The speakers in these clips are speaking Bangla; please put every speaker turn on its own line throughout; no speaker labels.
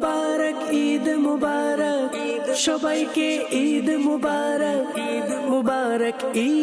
মুবারক ঈদ মুবারক সবাইকে ঈদ মুবারক মুবারক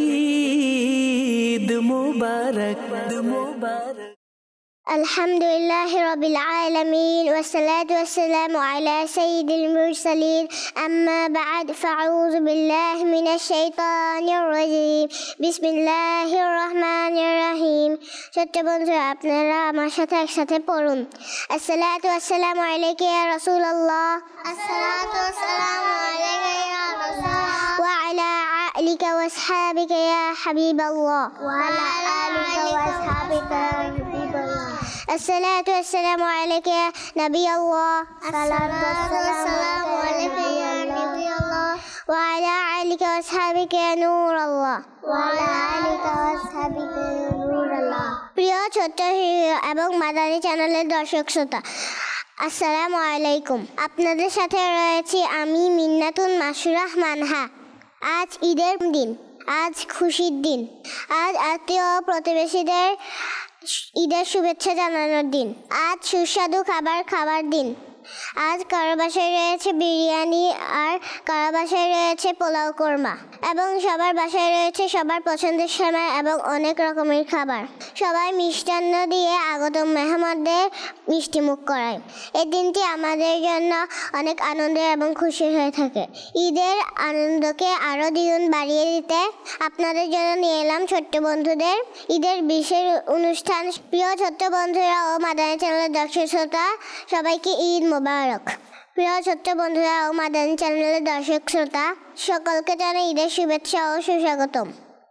ঈদ মুবারক মুবারক
الحمد لله رب العالمين والصلاة والسلام على سيد المرسلين أما بعد فأعوذ بالله من الشيطان الرجيم بسم الله الرحمن الرحيم ছোট্ট বন্ধুরা আপনারা আমার সাথে একসাথে পড়ুন আসসালাতু ওয়াসসালামু আলাইকা ইয়া রাসূলুল্লাহ আসসালাতু ওয়াসসালামু আলাইকা ইয়া রাসূলুল্লাহ ওয়া আলা আলিকা ওয়া আসহাবিকা ইয়া হাবিবাল্লাহ ওয়া আলা আলিকা ওয়া আসহাবিকা ইয়া হাবিবাল্লাহ الصلاة والسلام عليك يا نبي الله الصلاة والسلام عليك يا نبي الله وعلى آلك وأصحابك يا نور الله وعلى آلك وأصحابك يا نور الله প্রিয় ছোট্ট এবং মাদানী চ্যানেলের দর্শক শ্রোতা আসসালামু আলাইকুম আপনাদের সাথে রয়েছি আমি মিন্নাতুন মাসুরাহ মানহা আজ ঈদের দিন আজ খুশির দিন আজ আত্মীয় প্রতিবেশীদের ঈদের শুভেচ্ছা জানানোর দিন আজ সুস্বাদু খাবার খাওয়ার দিন আজ কারো বাসায় রয়েছে বিরিয়ানি আর কারো বাসায় রয়েছে পোলাও কোরমা এবং সবার বাসায় রয়েছে সবার পছন্দের সময় এবং অনেক রকমের খাবার সবাই মিষ্টান্ন দিয়ে আগত মেহমানদের মিষ্টিমুখ করায় এই দিনটি আমাদের জন্য অনেক আনন্দের এবং খুশি হয়ে থাকে ঈদের আনন্দকে আরও দ্বিগুণ বাড়িয়ে দিতে আপনাদের জন্য নিয়ে এলাম ছোট্ট বন্ধুদের ঈদের বিশেষ অনুষ্ঠান প্রিয় ছোট্ট বন্ধুরা ও মাদানী চ্যানেলের দর্শক শ্রোতা সবাইকে ঈদ মোবারক প্রিয় ছোট্ট বন্ধুরা ও মাদানী চ্যানেলের দর্শক শ্রোতা সকলকে জানাই ঈদের শুভেচ্ছা ও সুস্বাগতম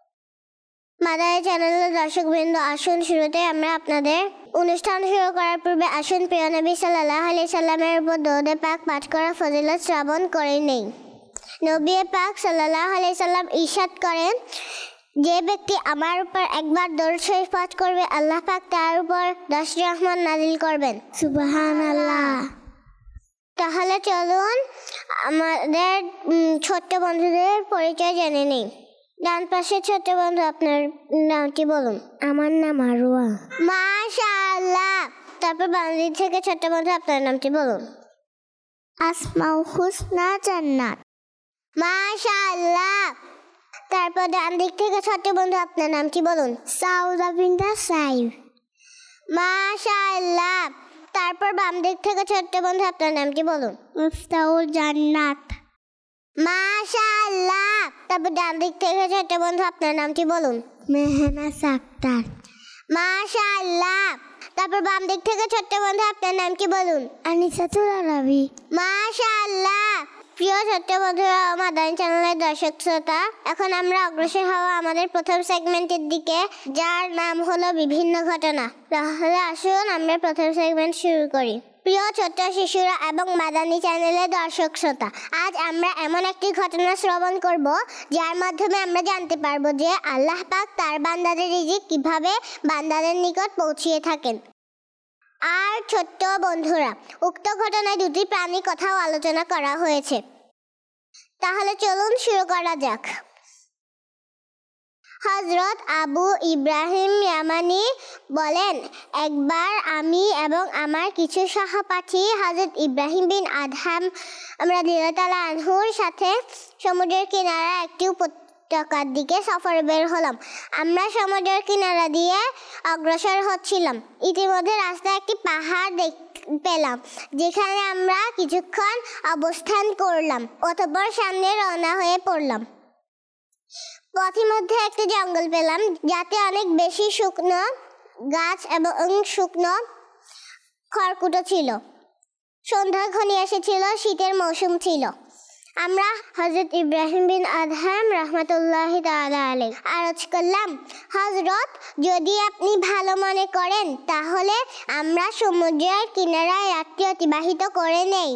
মাদানী চ্যানেলের দর্শকবৃন্দ আসুন শুরুতে আমরা আপনাদের অনুষ্ঠান শুরু করার পূর্বে আসুন প্রিয় নবী সাল্লাল্লাহু আলাইহি সাল্লামের উপর দরুদ পাক পাঠ করা ফজিলত শ্রবণ করে নেই নবী পাক সাল্লাল্লাহু আলাইহি সাল্লাম ইরশাদ করেন যে ব্যক্তি আমার উপর একবার দরুদ শরীফ পাঠ করবে আল্লাহ পাক তার উপর 10 রহমত নাজিল করবেন সুবহানাল্লাহ তাহলে চলুন আমাদের ছোট্ট বন্ধুদের পরিচয় জেনে নেই ডান পাশে ছোট্ট বন্ধু আপনার নামটি বলুন আমার নাম আরওয়া মাশাআল্লাহ তারপর বাম দিক থেকে ছোট্ট বন্ধু আপনার নামটি বলুন আসমাউল হুসনা জান্নাত মাশাআল্লাহ তারপর ডান দিক থেকে ছোট্ট বন্ধু আপনার নামটি বলুন সাউদা বিনতে সাইফ মাশাআল্লাহ তারপর বাম দিক থেকে ছোট্ট বন্ধু আপনার নামটি বলুন মুফতাহুল জান্নাত মাশাআল্লাহ তারপর ডান দিক থেকে ছোট্ট বন্ধু আপনার নামটি বলুন মেহনাজ আক্তার মাশাআল্লাহ তারপর বাম দিক থেকে ছোট্ট বন্ধু আপনার নাম কি বলুন আনিসাতুল আরবি মাশাআল্লাহ প্রিয় ছোট্ট বন্ধুরা মাদানী চ্যানেলের দর্শক শ্রোতা এখন আমরা অগ্রসর হওয়া আমাদের প্রথম সেগমেন্টের দিকে যার নাম হলো বিভিন্ন ঘটনা তাহলে আসুন আমরা প্রথম সেগমেন্ট শুরু করি প্রিয় ছোট্ট শিশুরা এবং মাদানী চ্যানেলের দর্শক শ্রোতা আজ আমরা এমন একটি ঘটনা শ্রবণ করব যার মাধ্যমে আমরা জানতে পারবো যে আল্লাহ পাক তার বান্দাদের রিজিক কিভাবে বান্দাদের নিকট পৌঁছিয়ে থাকেন আর ছোট্ট বন্ধুরা উক্ত ঘটনায় দুটি প্রাণী কথাও আলোচনা করা হয়েছে তাহলে চলুন শুরু করা যাক হযরত আবু ইব্রাহিম ইয়ামানি বলেন একবার আমি এবং আমার কিছু সহপাঠী হযরত ইব্রাহিম বিন আদহাম রাদিয়াল্লাহু তাআলা আনহুর সাথে সমুদ্রের কিনারা একটি উপত্যকার দিকে সফরে বের হলাম আমরা সমুদ্রের কিনারা দিয়ে অগ্রসর হচ্ছিলাম ইতিমধ্যে রাস্তায় একটি পাহাড় পেলাম যেখানে আমরা কিছুক্ষণ অবস্থান করলাম অতঃপর সামনে রওনা হয়ে পড়লাম পথিমধ্যে একটি জঙ্গল পেলাম যাতে অনেক বেশি শুকনো গাছ এবং শুকনো খড়কুটো ছিল সন্ধ্যা ঘনিয়ে এসেছিল শীতের মৌসুম ছিল আমরা হযরত ইব্রাহিম বিন আদহাম রাহমাতুল্লাহি তাআলা আলাইহি আরজ করলাম হযরত যদি আপনি ভালো মনে করেন তাহলে আমরা সমুদ্রের কিনারায় রাত্রি অতিবাহিত করে নেই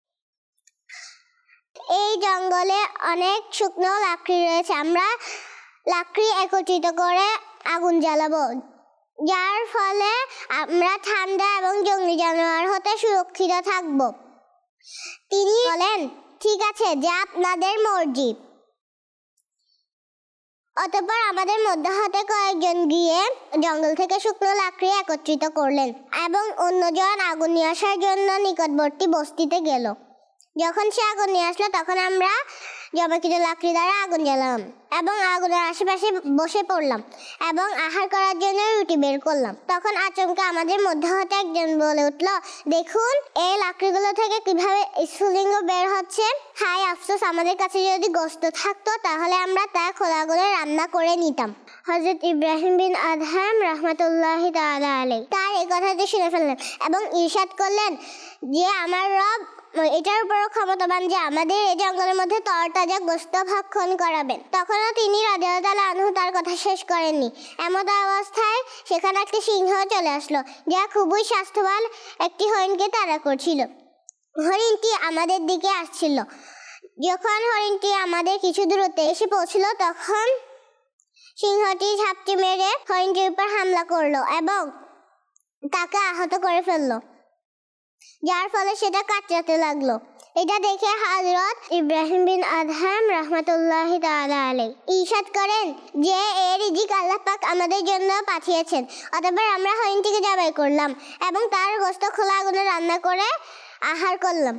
এই জঙ্গলে অনেক শুকনো লাকড়ি রয়েছে আমরা লাকড়ি একত্রিত করে আগুন জ্বালাবো যার ফলে আমরা ঠান্ডা এবং জঙ্গলি জানোয়ার হতে সুরক্ষিত থাকব তিনি বলেন ঠিক আছে যা আপনাদের মর্জি অতঃপর আমাদের মধ্য হতে কয়েকজন গিয়ে জঙ্গল থেকে শুকনো লাকড়ি একত্রিত করলেন এবং অন্যজন আগুন নিয়ে আসার জন্য নিকটবর্তী বস্তিতে গেল। যখন সে আগুন নিয়ে আসলো তখন আমরা জমাকৃত লাকড়ি দ্বারা আগুন জ্বালালাম এবং আগুনের আশেপাশে বসে পড়লাম এবং আহার করার জন্য রুটি বের করলাম। তখন আচমকা আমাদের মধ্যে হতে একজন বলে উঠল, দেখুন এই লাকড়িগুলো থেকে কিভাবে স্ফুলিঙ্গ বের হচ্ছে। হায় আফসোস, আমাদের কাছে যদি গোশত থাকতো তাহলে আমরা তা খোলা আগুনে রান্না করে নিতাম। হযরত ইব্রাহিম বিন আদহাম রাহমাতুল্লাহি তাআলা আলাইহি তার এই কথাটি শুনে ফেললেন এবং ইরশাদ করলেন যে আমার রব এটার উপরও ক্ষমতাবান যে আমাদের এই জঙ্গলের মধ্যে তরতাজা গোশত ভক্ষণ করাবেন। তখনও তিনি রাদিয়াল্লাহু তাআলা আনহু তার কথা শেষ করেননি। এমত অবস্থায় সেখানে একটি সিংহ চলে আসলো, যা খুবই স্বাস্থ্যবান একটি হরিণকে তাড়া করছিল। হরিণটি আমাদের দিকে আসছিল। যখন হরিণটি আমাদের কিছু দূরত্বে এসে পৌঁছলো তখন সিংহটি ঝাপটি মেরে হরিণটির উপর হামলা করলো এবং তাকে আহত করে ফেললো, যার ফলে সেটা কাতরাতে লাগলো। এটা দেখে হযরত ইব্রাহিম বিন আদহাম রাহমাতুল্লাহি তাআলা আলাইহি ইরশাদ করেন যে এই রিজিক আল্লাহ পাক আমাদের জন্য পাঠিয়েছেন। অতঃপর আমরা হরিণটিকে জবাই করলাম এবং তার গোশত খোলা আগুনে রান্না করে আহার করলাম।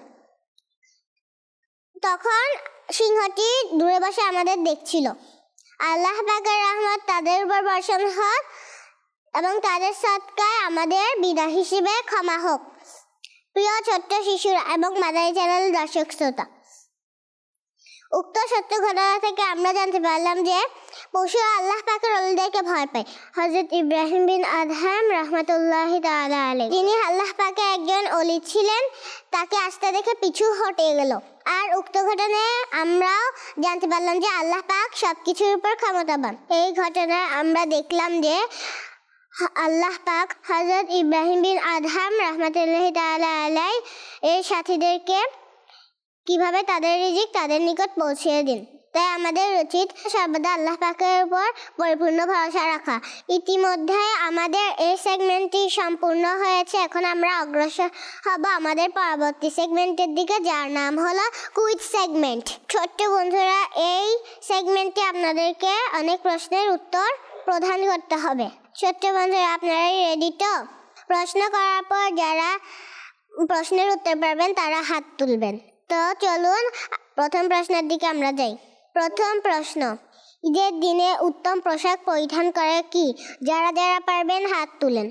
তখন সিংহটি দূরে বসে আমাদের দেখছিল। আল্লাহ পাকের রহমত তাদের উপর বর্ষণ হোক এবং তাদের সদকায় আমাদের বিনা হিসেবে ক্ষমা হোক। প্রিয় ছোট্ট শিশুরা এবং মাদানী চ্যানেল দর্শক শ্রোতা, উক্ত সত্য ঘটনা থেকে আমরা জানতে পারলাম যে পশু আল্লাহ পাকের ওলিদেরকে ভয় পায়। হযরত ইব্রাহিম বিন আদহাম রাহমাতুল্লাহি তাআলা আলাইহি, যিনি আল্লাহ পাকের একজন ওলি ছিলেন, তাকে আসতে দেখে পিছু হটে গেল। আর উক্ত ঘটনায় আমরাও জানতে পারলাম যে আল্লাহ পাক সবকিছুর উপর ক্ষমতাবান। এই ঘটনায় আমরা দেখলাম যে আল্লাহ পাক হযরত ইব্রাহিম বিন আদহাম রাহমাতুল্লাহি তাআলা আলাইহি এর সাথীদেরকে কিভাবে তাদের রিজিক তাদের নিকট পৌঁছিয়ে দিন। তাই আমাদের উচিত সর্বদা আল্লাহ পাকের উপর পরিপূর্ণ ভরসা রাখা। ইতিমধ্যে আমাদের এই সেগমেন্টটি সম্পূর্ণ হয়েছে। এখন আমরা অগ্রসর হব আমাদের পরবর্তী সেগমেন্টের দিকে, যার নাম হলো কুইজ সেগমেন্ট। ছোট্ট বন্ধুরা, এই সেগমেন্টে আপনাদেরকে অনেক প্রশ্নের উত্তর প্রদান করতে হবে। ছোট্ট বন্ধুরা, আপনারা রেডি তো? প্রশ্ন করার পর যারা প্রশ্নের উত্তর পারবেন তারা হাত তুলবেন। তো চলুন প্রথম প্রশ্নের দিকে আমরা যাই। প্রথম প্রশ্ন, ঈদের দিনে উত্তম পোশাক পরিধান করে কি? যারা যারা পারবেন হাত তুলেন।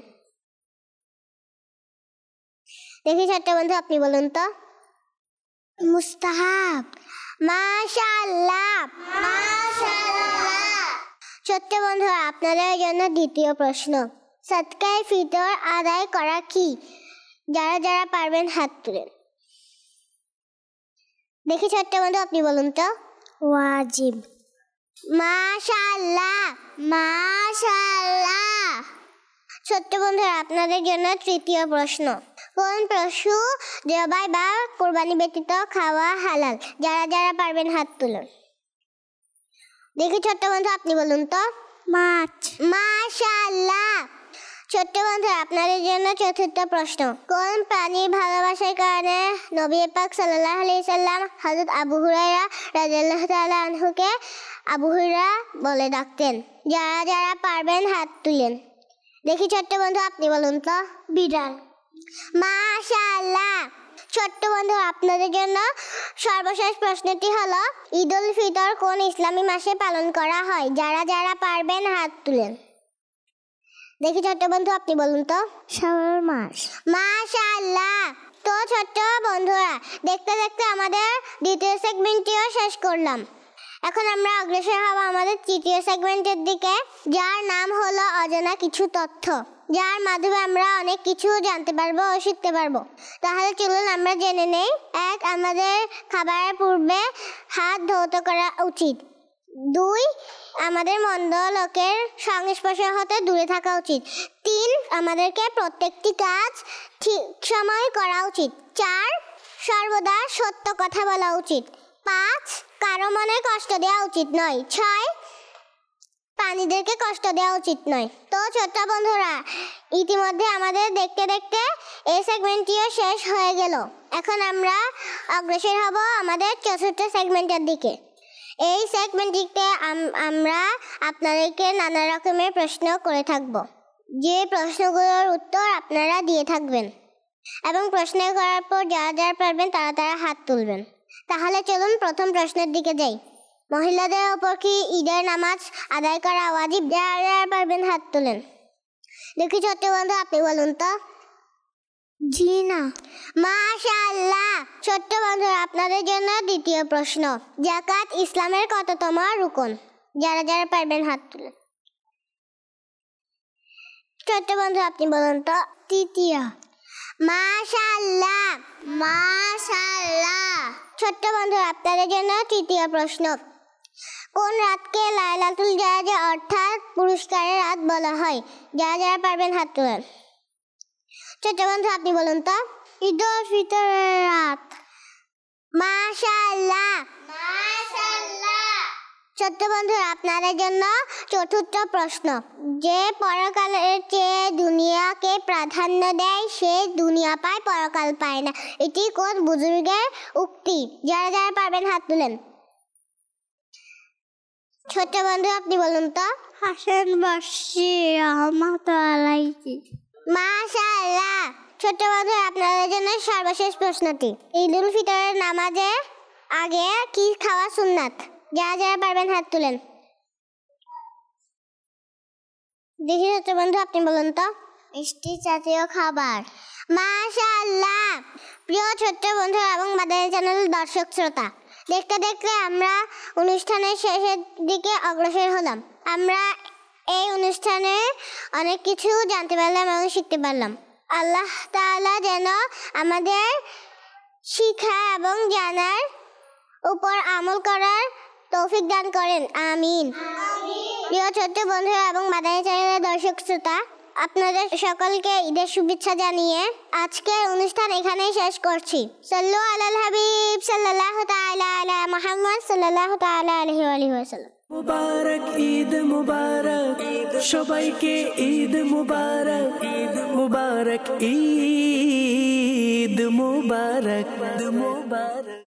দেখি ছোট্ট বন্ধু, আপনি বলুন তো। মুস্তাহাব। মাশাআল্লাহ, মাশাআল্লাহ। ছোট্ট বন্ধু, আপনাদের জন্য দ্বিতীয় প্রশ্ন, সদকায়ে ফিতর আদায় করা কি? যারা যারা পারবেন হাত তুলেন। দেখি ছোট্ট বন্ধু, আপনি বলুন তো। ওয়াজিব। মাশাআল্লাহ, মাশাআল্লাহ। ছোট্ট বন্ধুরা, আপনাদের জন্য তৃতীয় প্রশ্ন, কোন পশু জবাই বা কুরবানি ব্যতীত খাওয়া হালাল? যারা যারা পারবেন হাত তুলুন। দেখি ছোট্ট বন্ধু, আপনি বলুন তো। মাছ। মাশাআল্লাহ। ছোট্ট বন্ধুরা, আপনাদের জন্য চতুর্থ প্রশ্ন, কোন প্রাণীর ভালোবাসার কারণে নবী পাক সাল্লাল্লাহু আলাইহি সাল্লাম হযরত আবু হুরায়রা রাদিয়াল্লাহু তাআলা আনহুকে আবু হুরায়রা বলে ডাকতেন? যারা যারা পারবেন হাত তুলেন। দেখি ছোট্ট বন্ধু, আপনি বলুন তো। বিড়াল। মাশাআল্লাহ। ছোট্ট বন্ধু, আপনাদের জন্য সর্বশেষ প্রশ্নটি হলো, ঈদ উল ফিতর কোন ইসলামী মাসে পালন করা হয়? যারা যারা পারবেন হাত তুলেন। দেখি ছোট্ট বন্ধু, আপনি বলুন তো। শাওয়াল মাস। মাশাআল্লাহ। তো ছোট্ট বন্ধুরা, দেখতে দেখতে আমাদের দ্বিতীয় সেগমেন্টটিও শেষ করলাম। এখন আমরা অগ্রসর হব আমাদের তৃতীয় সেগমেন্টের দিকে, যার নাম হলো অজানা কিছু তথ্য, যার মাধ্যমে আমরা অনেক কিছু জানতে পারবো ও শিখতে পারবো। তাহলে চলুন আমরা জেনে নেই। 1, আমাদের খাবারের পূর্বে হাত ধৌত করা উচিত। 2, আমাদের মন্দ লোকের সংস্পর্শ হতে দূরে থাকা উচিত। 3, আমাদেরকে প্রত্যেকটি কাজ ঠিক সময় করা উচিত। 4, সর্বদা সত্য কথা বলা উচিত। 5, কারো মনে কষ্ট দেওয়া উচিত নয়। 6, প্রাণীদেরকে কষ্ট দেওয়া উচিত নয়। তো ছোট্ট বন্ধুরা, ইতিমধ্যে আমাদের দেখতে দেখতে এই সেগমেন্টটিও শেষ হয়ে গেল। এখন আমরা অগ্রসর হব আমাদের চতুর্থ সেগমেন্টের দিকে। এই সেগমেন্টটিতে আমরা আপনাদেরকে নানা রকমের প্রশ্ন করে থাকব, যে প্রশ্নগুলোর উত্তর আপনারা দিয়ে থাকবেন এবং প্রশ্ন করার পর যারা যারা পারবেন তারা হাত তুলবেন। তাহলে চলুন প্রথম প্রশ্নের দিকে যাই। মহিলাদের ওপর কি ঈদের নামাজ আদায় করা ওয়াজিব? যারা যারা পারবেন হাত তুলেন। দেখি ছোট্ট বন্ধু, আপনি বলুন তো। জি না। মাশাআল্লাহ। ছোট্ট বন্ধু, আপনাদের জন্য দ্বিতীয় প্রশ্ন। যাকাত ইসলামের কততম রুকন? যারা যারা পারবেন হাত তুলেন। ছোট্ট বন্ধু, আপনি বলুন তো। তৃতীয়। মাশাআল্লাহ, মাশাআল্লাহ। ছোট্ট বন্ধু, আপনাদের জন্য তৃতীয় প্রশ্ন। কোন রাতকে লাইলাতুল জাজা অর্থাৎ পুরস্কারের রাত বলা হয়? যারা যারা পারবেন হাত তুলেন। ছোট্ট বন্ধু, আপনি বলুন তো। ঈদুল ফিতরের রাত। মাশাআল্লাহ, মাশাআল্লাহ। ছোট্ট বন্ধু, আপনাদের জন্য চতুর্থ প্রশ্ন। যে পরকালের চেয়ে দুনিয়াকে প্রাধান্য দেয় সে দুনিয়া পায়, পরকাল পায় না। এটি কোন বুজুর্গের উক্তি? যারা যারা পারবেন হাত তুলেন। ছোট্ট বন্ধু, আপনি বলুন তো। হাসান বসরি রাহমাতুল্লাহি আলাইহি। মাশাআল্লাহ। ছোট্ট বন্ধু, আপনাদের জন্য সর্বশেষ প্রশ্নটি। ঈদুল ফিতরের নামাজের আগে কি খাওয়া সুন্নাত? যারা যারা পারবেন হাত তুলেন। দেখি ছোট্ট বন্ধু, আপনি বলুন তো। মিষ্টি জাতীয় খাবার। মাশাআল্লাহ। প্রিয় ছোট্ট বন্ধু এবং মাদানী চ্যানেল দর্শক শ্রোতা, দেখতে দেখতে আমরা অনুষ্ঠানের শেষের দিকে অগ্রসর হলাম। আমরা এই অনুষ্ঠানে অনেক কিছু জানতে পারলাম এবং শিখতে পারলাম। আল্লাহ তাআলা যেন আমাদের শিক্ষা এবং জানার উপর আমল করার তৌফিক দান করেন, আমিন। প্রিয় ছোট্ট বন্ধু এবং মাদানী চ্যানেলের দর্শক শ্রোতা, আপনাদের সকলকে ঈদের শুভেচ্ছা জানিয়ে আজকের অনুষ্ঠান এখানেই শেষ করছি। সাল্লু আলাল হাবিব সাল্লাল্লাহু তাআলা আলা মুহাম্মদ সাল্লাল্লাহু তাআলা আলাইহি ওয়াসাল্লাম।
মুবারক ঈদ মুবারক, সবাইকে ঈদ মুবারক, মুবারক ঈদ মুবারক, মুবারক।